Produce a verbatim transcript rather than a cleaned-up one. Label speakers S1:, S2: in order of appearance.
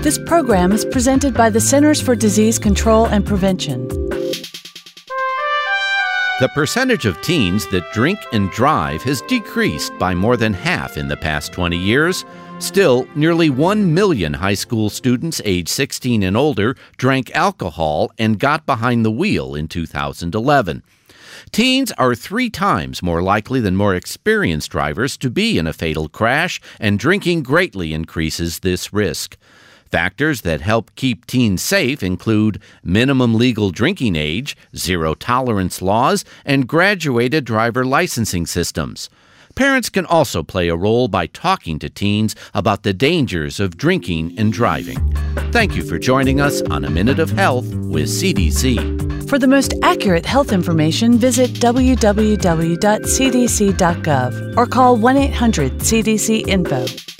S1: This program is presented by the Centers for Disease Control and Prevention.
S2: The percentage of teens that drink and drive has decreased by more than half in the past twenty years. Still, nearly one million high school students age sixteen and older drank alcohol and got behind the wheel in two thousand eleven. Teens are three times more likely than more experienced drivers to be in a fatal crash, and drinking greatly increases this risk. Factors that help keep teens safe include minimum legal drinking age, zero-tolerance laws, and graduated driver licensing systems. Parents can also play a role by talking to teens about the dangers of drinking and driving. Thank you for joining us on A Minute of Health with C D C.
S1: For the most accurate health information, visit w w w dot c d c dot gov or call one eight hundred C D C info.